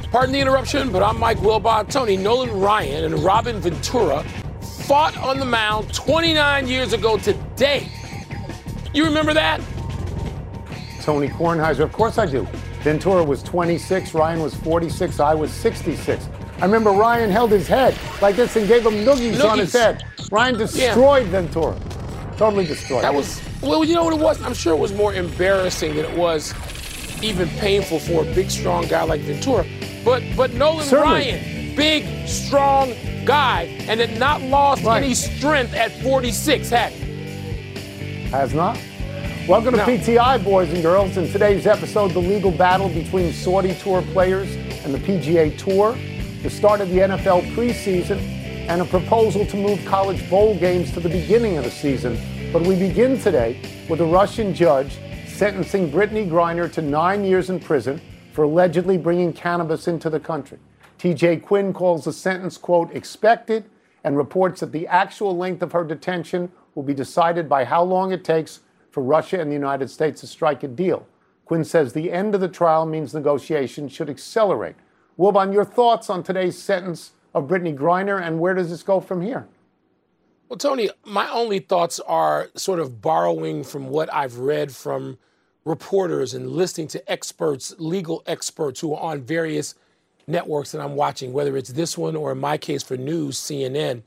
Pardon the interruption, but I'm Mike Wilbon. Tony, Nolan Ryan and Robin Ventura fought on the mound 29 years ago today. You remember that? Tony Kornheiser, of course I do. Ventura was 26, Ryan was 46, I was 66. I remember Ryan held his head like this and gave him noogies on his head. Ryan destroyed Ventura. Totally destroyed. That was, well, you know what it was? I'm sure it was more embarrassing than it was even painful for a big, strong guy like Ventura. But Nolan Ryan, big, strong guy, and had not lost any strength at 46, had he? Has not. Welcome to PTI, boys and girls. In today's episode, the legal battle between Saudi Tour players and the PGA Tour, the start of the NFL preseason, and a proposal to move college bowl games to the beginning of the season. But we begin today with a Russian judge sentencing Brittany Griner to 9 years in prison for allegedly bringing cannabis into the country. TJ Quinn calls the sentence, quote, expected, and reports that the actual length of her detention will be decided by how long it takes for Russia and the United States to strike a deal. Quinn says the end of the trial means negotiations should accelerate. Wilbon, your thoughts on today's sentence of Brittany Griner, and where does this go from here? Well, Tony, my only thoughts are sort of borrowing from what I've read from reporters and listening to experts, legal experts who are on various networks that I'm watching, whether it's this one or in my case for news, CNN.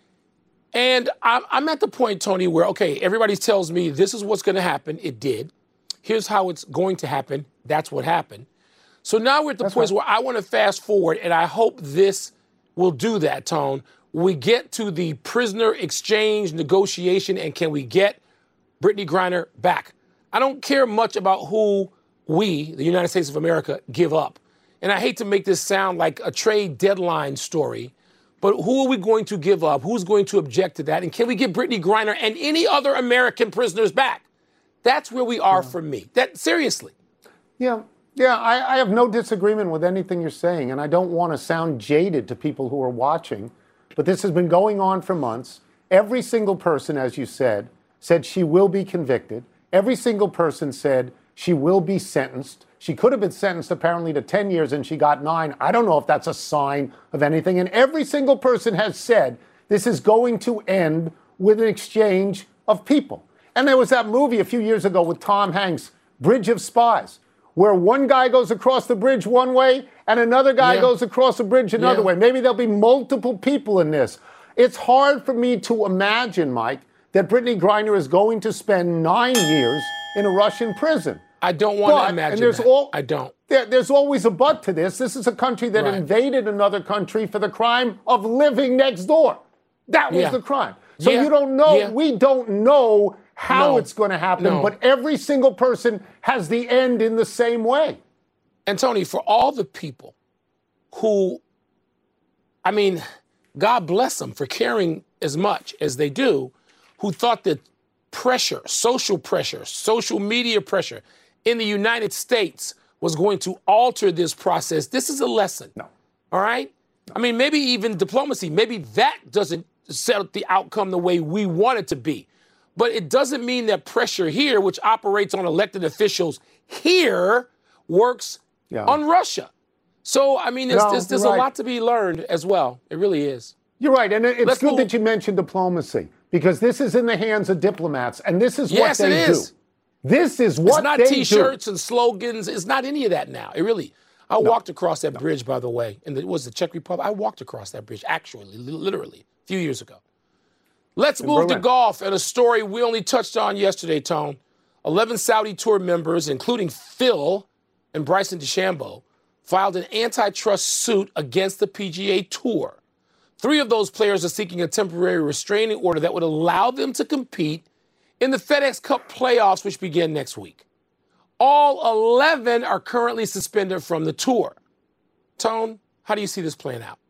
And I'm at the point, Tony, where, okay, everybody tells me this is what's going to happen. It did. Here's how it's going to happen. That's what happened. So now we're at the point where I want to fast forward, and I hope this will do that, Tone. We get to the prisoner exchange negotiation, and can we get Brittany Griner back? I don't care much about who we, the United States of America, give up. And I hate to make this sound like a trade deadline story, but who are we going to give up? Who's going to object to that? And can we get Brittany Griner and any other American prisoners back? That's where we are for me. That seriously. Yeah, I have no disagreement with anything you're saying, and I don't want to sound jaded to people who are watching, but this has been going on for months. Every single person, as you said she will be convicted. Every single person said she will be sentenced. She could have been sentenced apparently to 10 years and she got 9. I don't know if that's a sign of anything. And every single person has said this is going to end with an exchange of people. And there was that movie a few years ago with Tom Hanks, Bridge of Spies, where one guy goes across the bridge one way and another guy goes across the bridge another way. Maybe there'll be multiple people in this. It's hard for me to imagine, Mike, that Brittany Griner is going to spend 9 years in a Russian prison. I don't want to imagine that. I don't. There's always a but to this. This is a country that invaded another country for the crime of living next door. That was the crime. So you don't know. We don't know how it's going to happen, but every single person has the end in the same way. And Tony, for all the people who, I mean, God bless them for caring as much as they do, who thought that pressure, social media pressure in the United States was going to alter this process. This is a lesson. No. All right? I mean, maybe even diplomacy, maybe that doesn't set the outcome the way we want it to be. But it doesn't mean that pressure here, which operates on elected officials here, works on Russia. So, I mean, there's a lot to be learned as well. It really is. You're right. And it's good that you mentioned diplomacy, because this is in the hands of diplomats, and this is what they do. This is what they do. It's not T-shirts and slogans. It's not any of that now. It really. I walked across that bridge, by the way, and it was the Czech Republic. I walked across that bridge, actually, literally, a few years ago. Let's move to golf and a story we only touched on yesterday, Tone. 11 Saudi Tour members, including Phil and Bryson DeChambeau, filed an antitrust suit against the PGA Tour. 3 of those players are seeking a temporary restraining order that would allow them to compete in the FedEx Cup playoffs, which begin next week. All 11 are currently suspended from the tour. Tone, how do you see this playing out?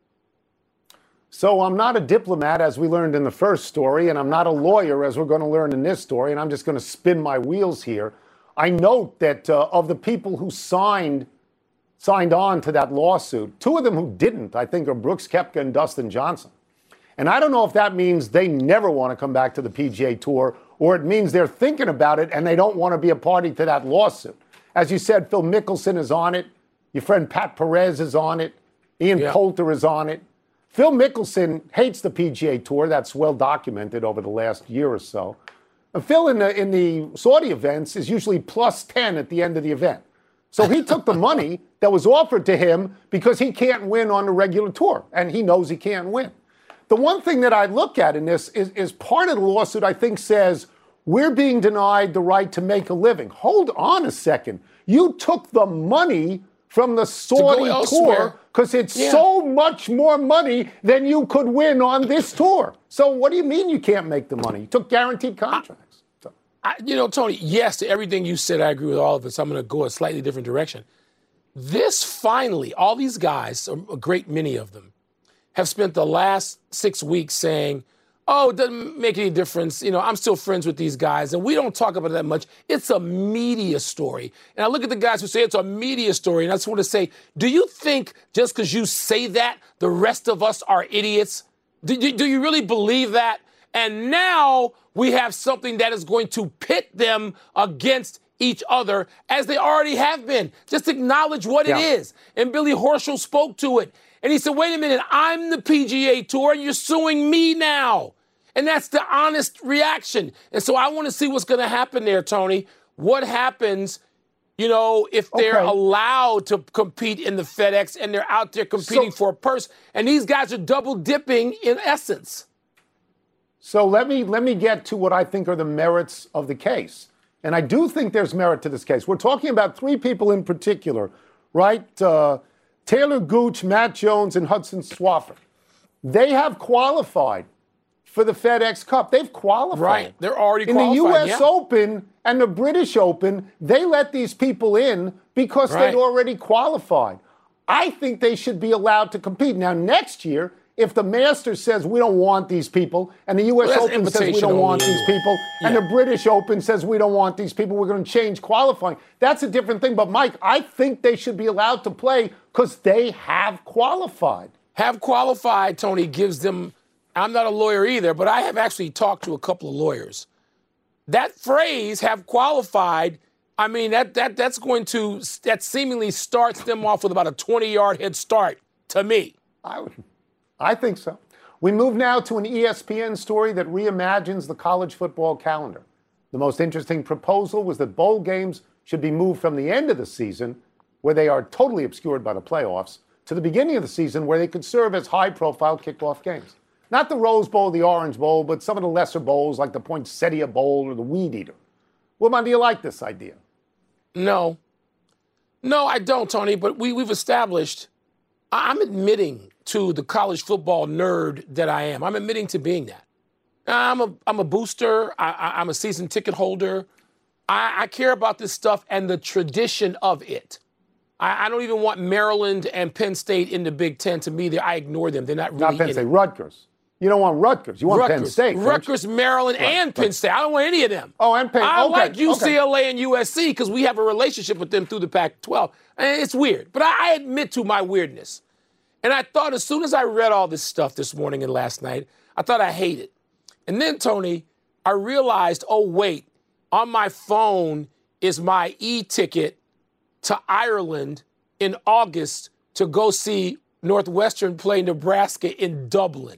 So I'm not a diplomat, as we learned in the first story, and I'm not a lawyer, as we're going to learn in this story, and I'm just going to spin my wheels here. I note that of the people who signed on to that lawsuit, 2 of them who didn't, I think, are Brooks Koepka and Dustin Johnson. And I don't know if that means they never want to come back to the PGA Tour, or it means they're thinking about it and they don't want to be a party to that lawsuit. As you said, Phil Mickelson is on it. Your friend Pat Perez is on it. Ian Poulter is on it. Phil Mickelson hates the PGA Tour. That's well documented over the last year or so. And Phil in the Saudi events is usually plus 10 at the end of the event. So he took the money that was offered to him because he can't win on the regular tour, and he knows he can't win. The one thing that I look at in this is part of the lawsuit, I think, says we're being denied the right to make a living. Hold on a second. You took the money from the Saudi tour because it's so much more money than you could win on this tour. So what do you mean you can't make the money? You took guaranteed contracts. Tony, yes, to everything you said, I agree with all of it. So I'm going to go a slightly different direction. This finally, all these guys, a great many of them, have spent the last 6 weeks saying, oh, it doesn't make any difference. I'm still friends with these guys, and we don't talk about it that much. It's a media story. And I look at the guys who say it's a media story, and I just want to say, do you think just because you say that, the rest of us are idiots? Do you really believe that? And now we have something that is going to pit them against each other, as they already have been. Just acknowledge what it is. And Billy Horschel spoke to it. And he said, wait a minute, I'm the PGA Tour, and you're suing me now. And that's the honest reaction. And so I want to see what's going to happen there, Tony. What happens, if they're allowed to compete in the FedEx and they're out there competing for a purse, and these guys are double dipping in essence. So let me get to what I think are the merits of the case. And I do think there's merit to this case. We're talking about three people in particular, right? Taylor Gooch, Matt Jones, and Hudson Swafford. They have qualified for the FedEx Cup. They've qualified. Right. They're already qualified. In the U.S. Open and the British Open, they let these people in because they'd already qualified. I think they should be allowed to compete. Now, next year, if the Masters says we don't want these people, and the U.S. Open says we don't want these people, and the British Open says we don't want these people, we're going to change qualifying. That's a different thing. But, Mike, I think they should be allowed to play because they have qualified. Have qualified, Tony, gives them, I'm not a lawyer either, but I have actually talked to a couple of lawyers. That phrase, have qualified, I mean, that seemingly starts them off with about a 20-yard head start to me. I think so. We move now to an ESPN story that reimagines the college football calendar. The most interesting proposal was that bowl games should be moved from the end of the season, where they are totally obscured by the playoffs, to the beginning of the season, where they could serve as high-profile kickoff games. Not the Rose Bowl, the Orange Bowl, but some of the lesser bowls like the Poinsettia Bowl or the Weed Eater. Wilma, do you like this idea? No, I don't, Tony, but we've established, I'm admitting to the college football nerd that I am. I'm admitting to being that. I'm a booster. I'm a season ticket holder. I care about this stuff and the tradition of it. I don't even want Maryland and Penn State in the Big Ten. To me, I ignore them. They're not really Not Penn State, Rutgers. You don't want Rutgers. You want Penn State. Rutgers, Maryland, and Penn State. I don't want any of them. Oh, and Penn. I like UCLA and USC because we have a relationship with them through the Pac-12. And it's weird. But I admit to my weirdness. And I thought as soon as I read all this stuff this morning and last night, I thought I hate it. And then, Tony, I realized, oh, wait, on my phone is my e-ticket to Ireland in August to go see Northwestern play Nebraska in Dublin.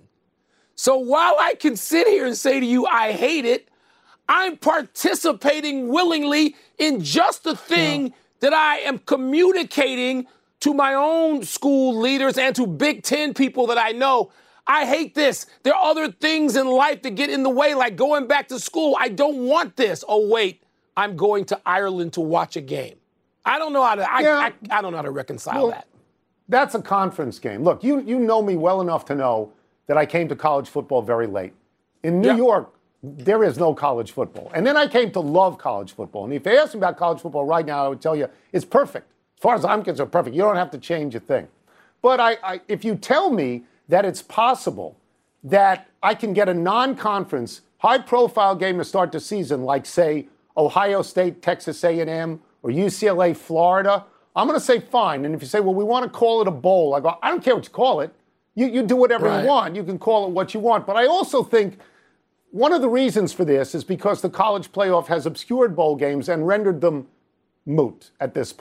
So while I can sit here and say to you, I hate it, I'm participating willingly in just the thing that I am communicating to my own school leaders and to Big Ten people that I know. I hate this. There are other things in life that get in the way, like going back to school. I don't want this. Oh, wait, I'm going to Ireland to watch a game. I don't know how to, I don't know how to reconcile that. That's a conference game. Look, you know me well enough to know that I came to college football very late. In New York, there is no college football. And then I came to love college football. And if you ask me about college football right now, I would tell you it's perfect. As far as I'm concerned, perfect. You don't have to change a thing. But if you tell me that it's possible that I can get a non-conference, high-profile game to start the season, like, say, Ohio State, Texas A&M, or UCLA, Florida, I'm going to say fine. And if you say, well, we want to call it a bowl, I go, I don't care what you call it. You do whatever you want. You can call it what you want. But I also think one of the reasons for this is because the college playoff has obscured bowl games and rendered them moot at this point.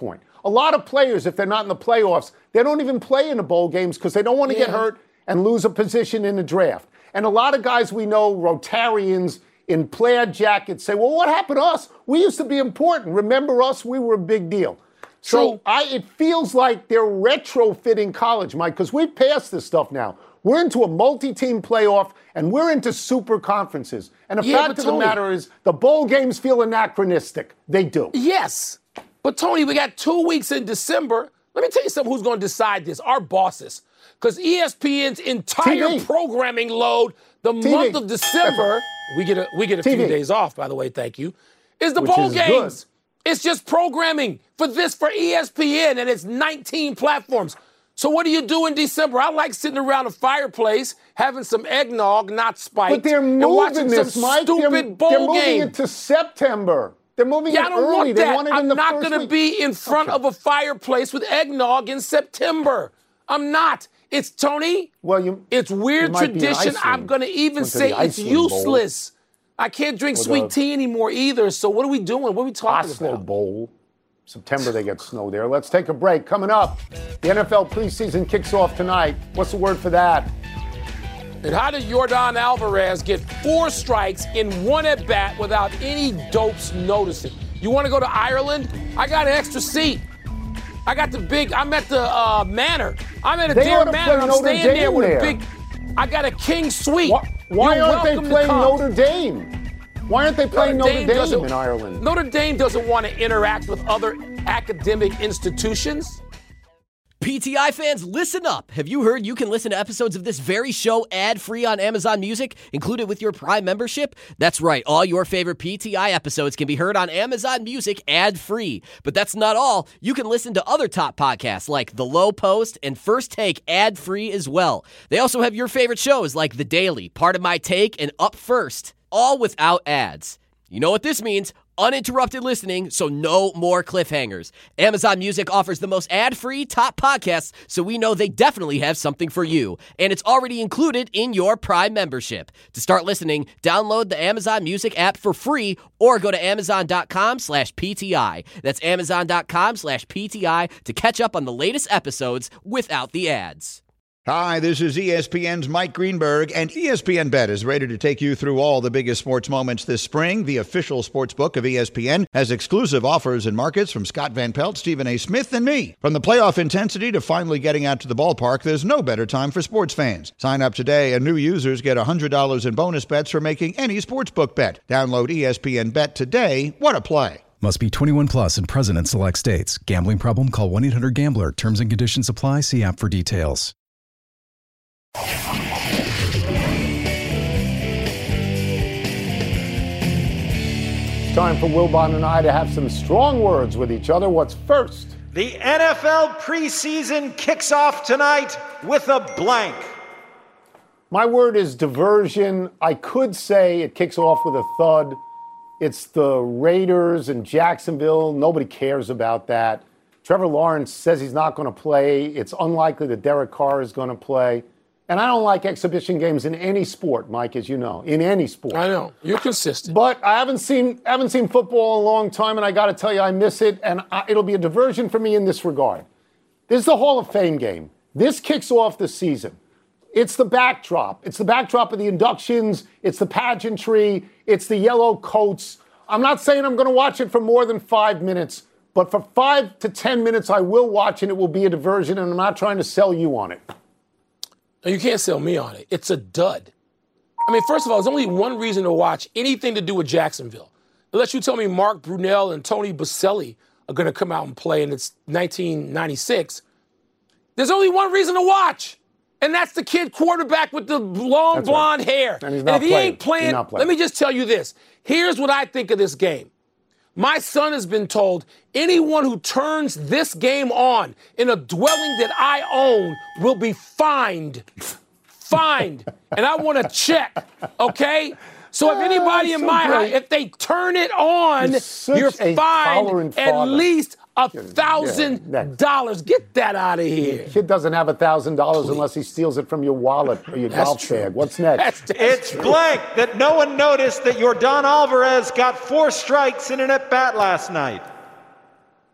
A lot of players, if they're not in the playoffs, they don't even play in the bowl games because they don't want to get hurt and lose a position in the draft. And a lot of guys we know, Rotarians in plaid jackets, say, well, what happened to us? We used to be important. Remember us? We were a big deal. So it feels like they're retrofitting college, Mike, because we've passed this stuff now. We're into a multi-team playoff, and we're into super conferences. And the fact of the matter is, the bowl games feel anachronistic. They do. Yes. But, Tony, we got 2 weeks in December. Let me tell you something who's going to decide this. Our bosses. Because ESPN's entire programming load, the month of December, we get a few days off, by the way, thank you, is the bowl games. Good. It's just programming for ESPN, and it's 19 platforms. So what do you do in December? I like sitting around a fireplace, having some eggnog, not spiked, but they're moving and watching this, some Mike. stupid bowl game. They're moving game. it to September. They're moving it early. I don't want that. They want it in the I'm not going to be in front of a fireplace with eggnog in September. I'm not. It's, Tony, it's weird tradition. I'm going to even say it's useless. Bowl. I can't drink sweet tea anymore either. So what are we doing? What are we talking Oslo about? Bowl. September they get snow there. Let's take a break. Coming up, the NFL preseason kicks off tonight. What's the word for that? And how did Yordan Alvarez get 4 strikes in 1 at-bat without any dopes noticing? You want to go to Ireland? I got an extra seat. I'm at the Manor. I'm at a Dare Manor. I'm staying there with a big... I got a king suite. Why aren't they playing Notre Dame? Why aren't they playing Notre Dame in Ireland? Notre Dame doesn't want to interact with other academic institutions. PTI fans, listen up. Have you heard you can listen to episodes of this very show ad-free on Amazon Music, included with your Prime membership? That's right. All your favorite PTI episodes can be heard on Amazon Music ad-free. But that's not all. You can listen to other top podcasts like The Low Post and First Take ad-free as well. They also have your favorite shows like The Daily, Part of My Take, and Up First, all without ads. You know what this means? Uninterrupted listening, so no more cliffhangers. Amazon Music offers the most ad-free top podcasts, so we know they definitely have something for you. And it's already included in your Prime membership. To start listening, download the Amazon Music app for free or go to amazon.com/PTI. That's amazon.com/PTI to catch up on the latest episodes without the ads. Hi, this is ESPN's Mike Greenberg, and ESPN Bet is ready to take you through all the biggest sports moments this spring. The official sports book of ESPN has exclusive offers and markets from Scott Van Pelt, Stephen A. Smith, and me. From the playoff intensity to finally getting out to the ballpark, there's no better time for sports fans. Sign up today, and new users get $100 in bonus bets for making any sportsbook bet. Download ESPN Bet today. What a play. Must be 21 plus and present in select states. Gambling problem? Call 1-800-GAMBLER. Terms and conditions apply. See app for details. It's time for Wilbon and I to have some strong words with each other. What's first? The NFL preseason kicks off tonight with a blank. My word is diversion. I could say it kicks off with a thud. It's the Raiders and Jacksonville. Nobody cares about that. Trevor Lawrence says he's not going to play. It's unlikely that Derek Carr is going to play. And I don't like exhibition games in any sport, Mike, as you know, in any sport. I know. You're consistent. But I haven't seen football in a long time, and I got to tell you, I miss it, and it'll be a diversion for me in this regard. This is the Hall of Fame game. This kicks off the season. It's the backdrop. It's the backdrop of the inductions. It's the pageantry. It's the yellow coats. I'm not saying I'm going to watch it for more than 5 minutes, but for 5 to 10 minutes, I will watch, and it will be a diversion, and I'm not trying to sell you on it. You can't sell me on it. It's a dud. I mean, first of all, there's only one reason to watch anything to do with Jacksonville. Unless you tell me Mark Brunell and Tony Boselli are going to come out and play and it's 1996. There's only one reason to watch, and that's the kid quarterback with the long blonde hair. And if he ain't playing, let me just tell you this. Here's what I think of this game. My son has been told anyone who turns this game on in a dwelling that I own will be fined. Fined. And I want to check, okay? So if anybody in my house, if they turn it on, you're fined at least $1,000. Get that out of here. The kid doesn't have $1,000 unless he steals it from your wallet or your golf bag. What's next? It's blank that no one noticed that Yordan Alvarez got 4 strikes in an at-bat last night.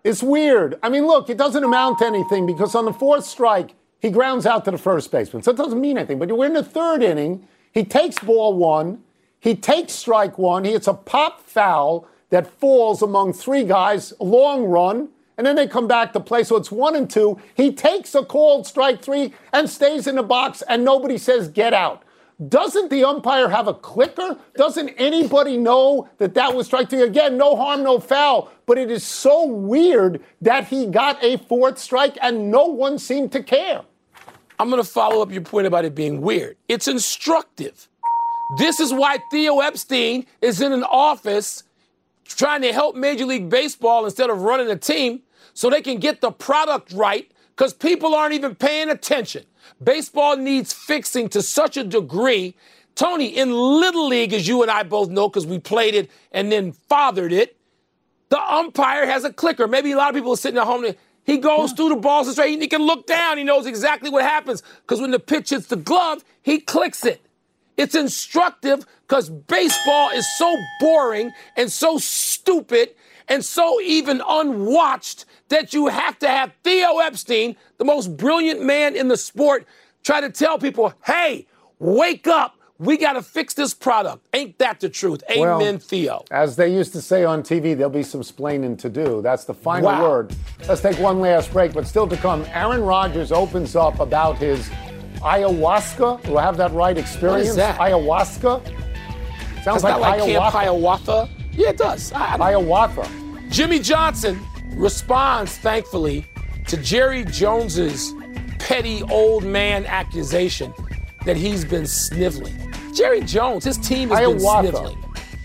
It's weird. I mean, look, it doesn't amount to anything because on the fourth strike, he grounds out to the first baseman. So it doesn't mean anything. But we're in the third inning. He takes ball one. He takes strike one. He hits a pop foul that falls among three guys, a long run. And then they come back to play. So it's 1-2. He takes a called strike three and stays in the box. And nobody says, get out. Doesn't the umpire have a clicker? Doesn't anybody know that that was strike three? Again, no harm, no foul. But it is so weird that he got a fourth strike and no one seemed to care. I'm going to follow up your point about it being weird. It's instructive. This is why Theo Epstein is in an office trying to help Major League Baseball instead of running a team so they can get the product right because people aren't even paying attention. Baseball needs fixing to such a degree. Tony, in Little League, as you and I both know because we played it and then fathered it, the umpire has a clicker. Maybe a lot of people are sitting at home. He goes through the balls and straight. He can look down. He knows exactly what happens because when the pitch hits the glove, he clicks it. It's instructive because baseball is so boring and so stupid and so even unwatched that you have to have Theo Epstein, the most brilliant man in the sport, try to tell people, hey, wake up. We got to fix this product. Ain't that the truth? Amen, well, Theo. As they used to say on TV, there'll be some splaining to do. That's the final word. Let's take one last break, but still to come, Aaron Rodgers opens up about his ayahuasca. Do I have that right? Experience? What is that? Ayahuasca? Sounds like Camp Hiawatha. Yeah, it does. Hiawatha. Jimmy Johnson responds, thankfully, to Jerry Jones's petty old man accusation that he's been sniveling. Jerry Jones, his team has been sniveling.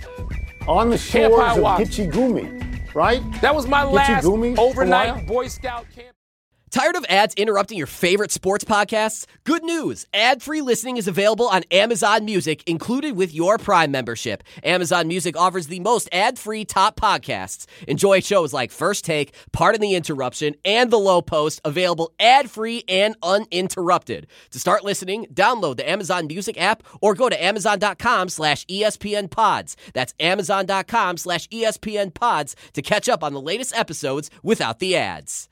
On the shores of Gitchigumi, right? That was my last overnight Boy Scout camp. Tired of ads interrupting your favorite sports podcasts? Good news! Ad-free listening is available on Amazon Music, included with your Prime membership. Amazon Music offers the most ad-free top podcasts. Enjoy shows like First Take, Pardon the Interruption, and The Low Post, available ad-free and uninterrupted. To start listening, download the Amazon Music app or go to Amazon.com/ESPN Pods. That's Amazon.com/ESPN Pods to catch up on the latest episodes without the ads.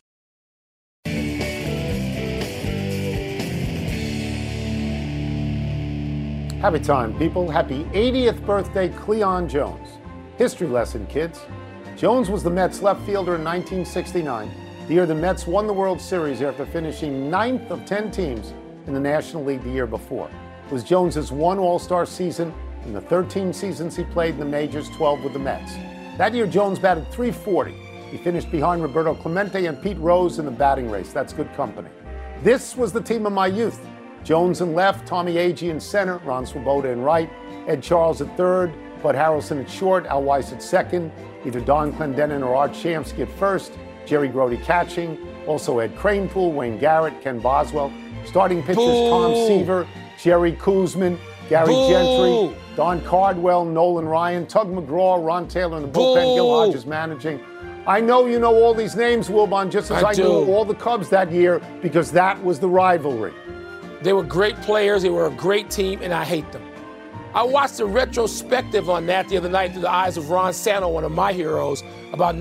Happy time, people. Happy 80th birthday, Cleon Jones. History lesson, kids. Jones was the Mets left fielder in 1969, the year the Mets won the World Series after finishing 9th of 10 teams in the National League the year before. It was Jones's one All-Star season in the 13 seasons he played in the majors, 12 with the Mets. That year, Jones batted .340. He finished behind Roberto Clemente and Pete Rose in the batting race. That's good company. This was the team of my youth. Jones in left, Tommy Agee in center, Ron Swoboda in right, Ed Charles at third, Bud Harrelson at short, Al Weiss at second, either Don Clendenin or Art Shamsky at first, Jerry Grody catching, also Ed Kranepool, Wayne Garrett, Ken Boswell. Starting pitchers, Tom Seaver, Jerry Kuzman, Gary Gentry, Don Cardwell, Nolan Ryan, Tug McGraw, Ron Taylor in the bullpen, Gil Hodges managing. I know you know all these names, Wilbon, just as I knew all the Cubs that year because that was the rivalry. They were great players. They were a great team, and I hate them. I watched a retrospective on that the other night through the eyes of Ron Santo, one of my heroes, about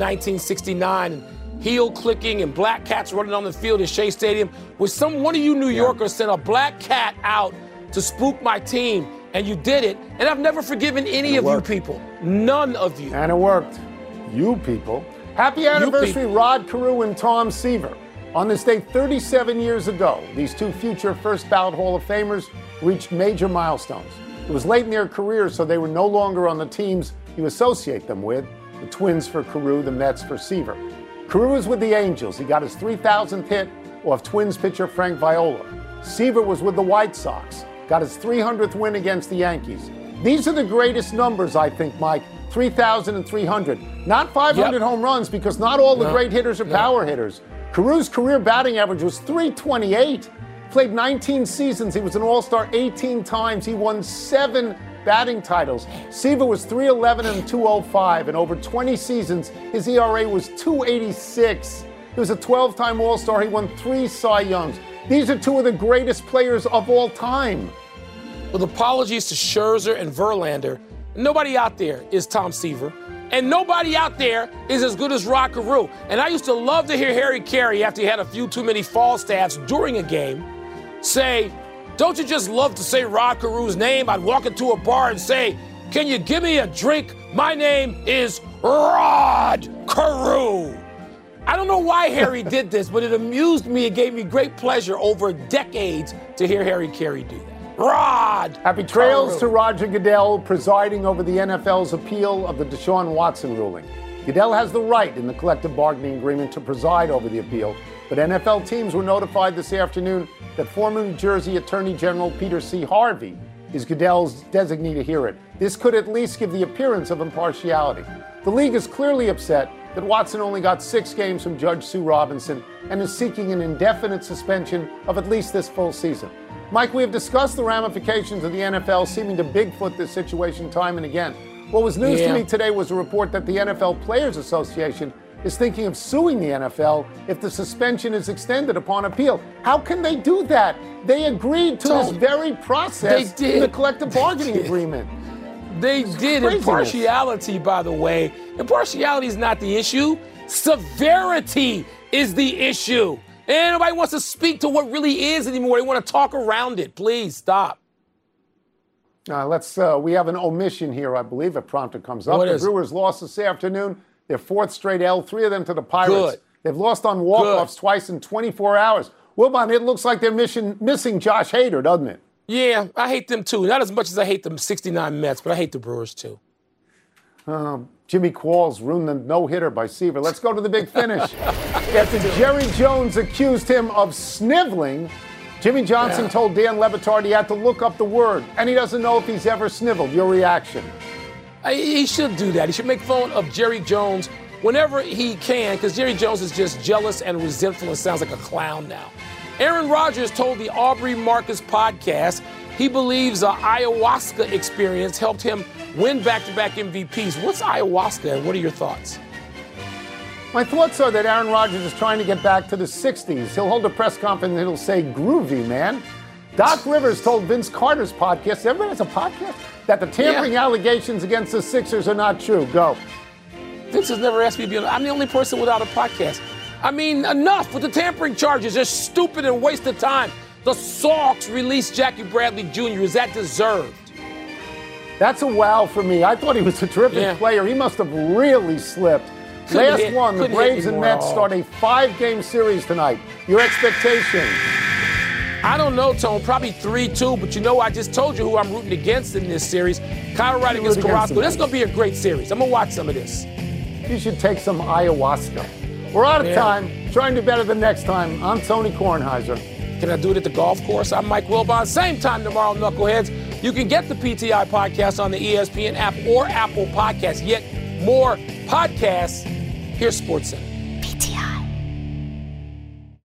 1969, and heel clicking and black cats running on the field at Shea Stadium. One of you New Yorkers sent a black cat out to spook my team, and you did it. And I've never forgiven any of you people. None of you. And it worked. You people. Happy anniversary, Rod Carew and Tom Seaver. On this day 37 years ago, these two future first ballot Hall of Famers reached major milestones. It was late in their careers, so they were no longer on the teams you associate them with, the Twins for Carew, the Mets for Seaver. Carew was with the Angels. He got his 3,000th hit off Twins pitcher Frank Viola. Seaver was with the White Sox, got his 300th win against the Yankees. These are the greatest numbers, I think, Mike, 3,000 and 300. Not 500 home runs, because not all the great hitters are power hitters. Carew's career batting average was .328. Played 19 seasons. He was an All-Star 18 times. He won 7 batting titles. Seaver was .311 and .205. And over 20 seasons, his ERA was .286. He was a 12-time All-Star. He won 3 Cy Youngs. These are two of the greatest players of all time. With apologies to Scherzer and Verlander, nobody out there is Tom Seaver. And nobody out there is as good as Rod Carew. And I used to love to hear Harry Carey, after he had a few too many false stats during a game, say, don't you just love to say Rod Carew's name? I'd walk into a bar and say, can you give me a drink? My name is Rod Carew. I don't know why Harry did this, but it amused me. It gave me great pleasure over decades to hear Harry Carey do that. Rod! Happy trails to Roger Goodell presiding over the NFL's appeal of the Deshaun Watson ruling. Goodell has the right in the collective bargaining agreement to preside over the appeal, but NFL teams were notified this afternoon that former New Jersey Attorney General Peter C. Harvey is Goodell's designee to hear it. This could at least give the appearance of impartiality. The league is clearly upset that Watson only got 6 games from Judge Sue Robinson and is seeking an indefinite suspension of at least this full season. Mike, we have discussed the ramifications of the NFL seeming to Bigfoot this situation time and again. What was news to me today was a report that the NFL Players Association is thinking of suing the NFL if the suspension is extended upon appeal. How can they do that? They agreed to this very process in the collective bargaining agreement. They did. Impartiality, by the way. Impartiality is not the issue. Severity is the issue. And nobody wants to speak to what really is anymore. They want to talk around it. Please stop. We have an omission here, I believe. A prompter comes up. The Brewers lost this afternoon. Their 4th straight L, 3 of them to the Pirates. Good. They've lost on walk-offs twice in 24 hours. Wilbon, it looks like they're missing Josh Hader, doesn't it? Yeah, I hate them too. Not as much as I hate the 69 Mets, but I hate the Brewers too. Jimmy Qualls ruined the no-hitter by Seaver. Let's go to the big finish. After Jerry Jones accused him of sniveling, Jimmy Johnson told Dan Le Batard he had to look up the word, and he doesn't know if he's ever sniveled. Your reaction? He should do that. He should make fun of Jerry Jones whenever he can, because Jerry Jones is just jealous and resentful and sounds like a clown now. Aaron Rodgers told the Aubrey Marcus podcast he believes an ayahuasca experience helped him win back-to-back MVPs. What's ayahuasca, and what are your thoughts? My thoughts are that Aaron Rodgers is trying to get back to the 60s. He'll hold a press conference and he'll say, groovy, man. Doc Rivers told Vince Carter's podcast, everybody has a podcast, that the tampering allegations against the Sixers are not true. Go. Vince has never asked me to be on. I'm the only person without a podcast. I mean, enough with the tampering charges. They're stupid and waste of time. The Sox released Jackie Bradley Jr. Is that deserved? That's a wow for me. I thought he was a terrific player. He must have really slipped. Last one, the Braves and Mets start a 5-game series tonight. Your expectation? I don't know, Tone. Probably 3-2. But you know, I just told you who I'm rooting against in this series. Colorado against Carrasco. That's going to be a great series. I'm going to watch some of this. You should take some ayahuasca. We're out of time. Try and do better the next time. I'm Tony Kornheiser. Can I do it at the golf course? I'm Mike Wilbon. Same time tomorrow, Knuckleheads. You can get the PTI podcast on the ESPN app or Apple Podcasts. Yet more podcasts. Here's SportsCenter.